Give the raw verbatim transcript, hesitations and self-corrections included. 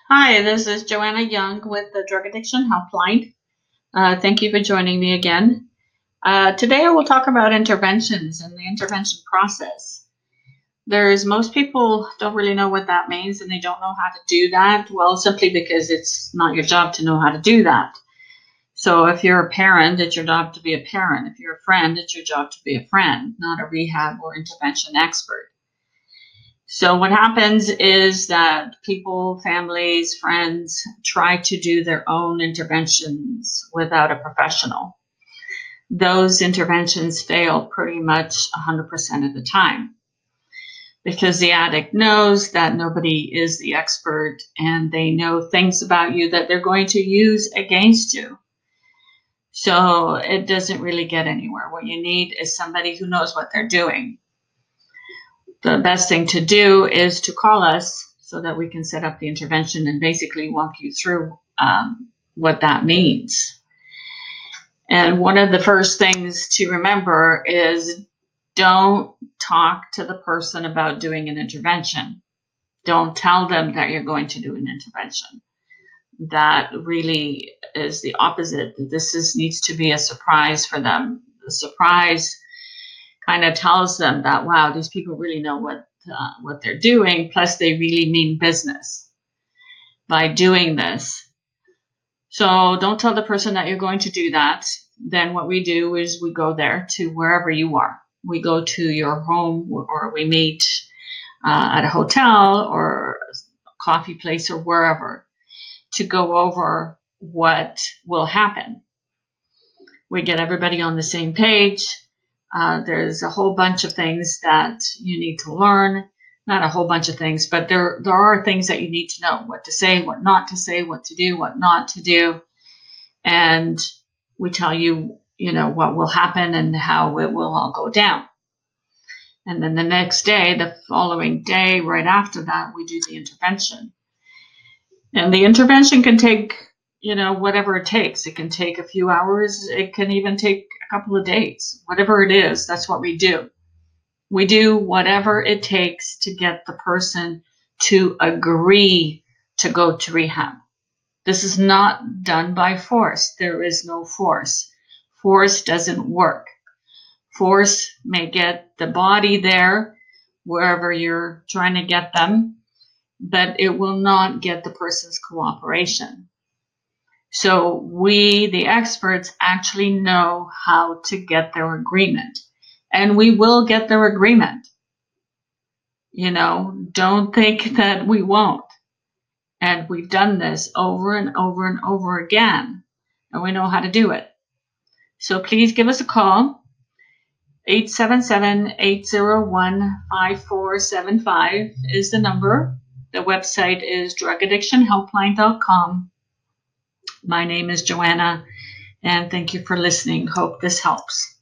Hi, this is Joanna Young with the Drug Addiction Helpline. Uh, thank you for joining me again. Uh, today I will talk about interventions and the intervention process. There's most people don't really know what that means and they don't know how to do that. Well, simply because it's not your job to know how to do that. So if you're a parent, it's your job to be a parent. If you're a friend, it's your job to be a friend, not a rehab or intervention expert. So what happens is that people, families, friends try to do their own interventions without a professional. Those interventions fail pretty much one hundred percent of the time because the addict knows that nobody is the expert and they know things about you that they're going to use against you. So it doesn't really get anywhere. What you need is somebody who knows what they're doing. The best thing to do is to call us so that we can set up the intervention and basically walk you through um, what that means. And one of the first things to remember is don't talk to the person about doing an intervention. Don't tell them that you're going to do an intervention. That really is the opposite. This is, needs to be a surprise for them. The surprise kind of tells them that, wow, these people really know what uh, what they're doing, plus they really mean business by doing this. So don't tell the person that you're going to do that. Then what we do is we go there to wherever you are. We go to your home or we meet uh, at a hotel or a coffee place or wherever to go over what will happen. We get everybody on the same page. Uh, there's a whole bunch of things that you need to learn. Not a whole bunch of things, but there there are things that you need to know: what to say, what not to say, what to do, what not to do. And we tell you, you know, what will happen and how it will all go down. And then the next day, the following day, right after that, we do the intervention. And the intervention can take, you know, whatever it takes. It can take a few hours. It can even take a couple of days. Whatever it is, that's what we do. We do whatever it takes to get the person to agree to go to rehab. This is not done by force. There is no force. Force doesn't work. Force may get the body there, wherever you're trying to get them, but it will not get the person's cooperation. So we, the experts, actually know how to get their agreement. And we will get their agreement. You know, don't think that we won't. And we've done this over and over and over again. And we know how to do it. So please give us a call. eight seven seven, eight zero one, five four seven five is the number. The website is drug addiction helpline dot com. My name is Joanna, and thank you for listening. Hope this helps.